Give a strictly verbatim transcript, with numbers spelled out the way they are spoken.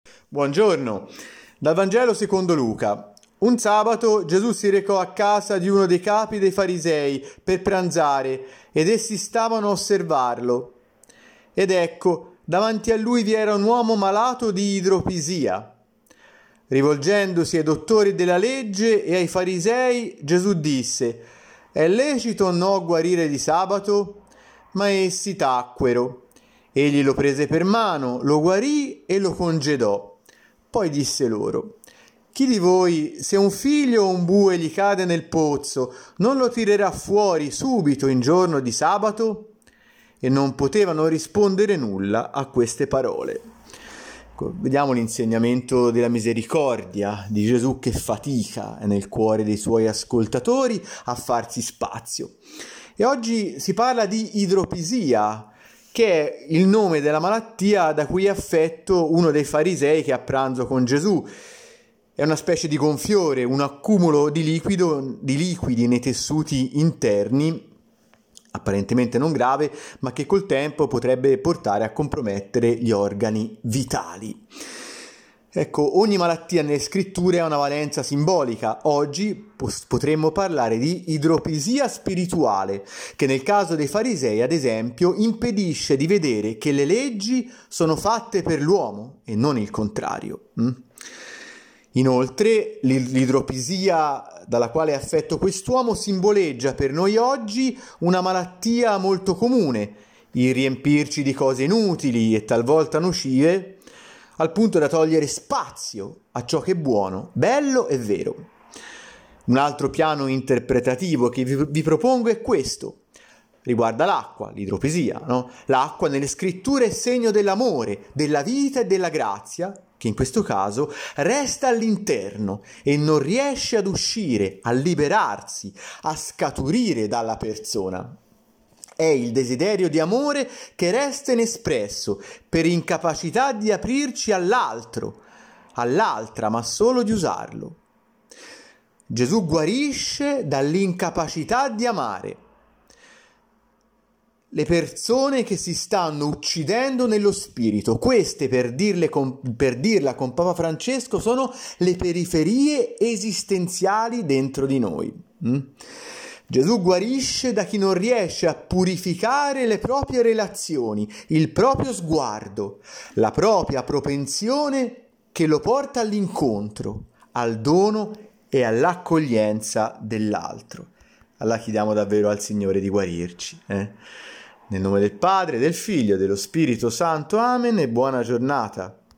Buongiorno, dal Vangelo secondo Luca. Un sabato Gesù si recò a casa di uno dei capi dei farisei per pranzare ed essi stavano a osservarlo. Ed ecco, davanti a lui vi era un uomo malato di idropisia. Rivolgendosi ai dottori della legge e ai farisei, Gesù disse: «È lecito o no guarire di sabato?» Ma essi tacquero. Egli lo prese per mano, lo guarì e lo congedò. Poi disse loro: «Chi di voi, se un figlio o un bue gli cade nel pozzo, non lo tirerà fuori subito in giorno di sabato?» E non potevano rispondere nulla a queste parole. Ecco, vediamo l'insegnamento della misericordia di Gesù che fatica nel cuore dei suoi ascoltatori a farsi spazio. E oggi si parla di idropisia, che è il nome della malattia da cui è affetto uno dei farisei che è a pranzo con Gesù. È una specie di gonfiore, un accumulo di liquido, di liquidi nei tessuti interni, apparentemente non grave, ma che col tempo potrebbe portare a compromettere gli organi vitali. Ecco, ogni malattia nelle scritture ha una valenza simbolica. Oggi potremmo parlare di idropisia spirituale, che nel caso dei farisei, ad esempio, impedisce di vedere che le leggi sono fatte per l'uomo e non il contrario. Inoltre, l'idropisia dalla quale è affetto quest'uomo simboleggia per noi oggi una malattia molto comune, il riempirci di cose inutili e talvolta nocive, al punto da togliere spazio a ciò che è buono, bello e vero. Un altro piano interpretativo che vi, vi propongo è questo. Riguarda l'acqua, l'idropisia, no? L'acqua nelle scritture è segno dell'amore, della vita e della grazia, che in questo caso resta all'interno e non riesce ad uscire, a liberarsi, a scaturire dalla persona. È il desiderio di amore che resta inespresso per incapacità di aprirci all'altro, all'altra, ma solo di usarlo. Gesù guarisce dall'incapacità di amare. Le persone che si stanno uccidendo nello spirito, queste, per, dirle con, per dirla con Papa Francesco, sono le periferie esistenziali dentro di noi. Mm? Gesù guarisce da chi non riesce a purificare le proprie relazioni, il proprio sguardo, la propria propensione che lo porta all'incontro, al dono e all'accoglienza dell'altro. Allora chiediamo davvero al Signore di guarirci. Eh? Nel nome del Padre, del Figlio e dello Spirito Santo. Amen e buona giornata.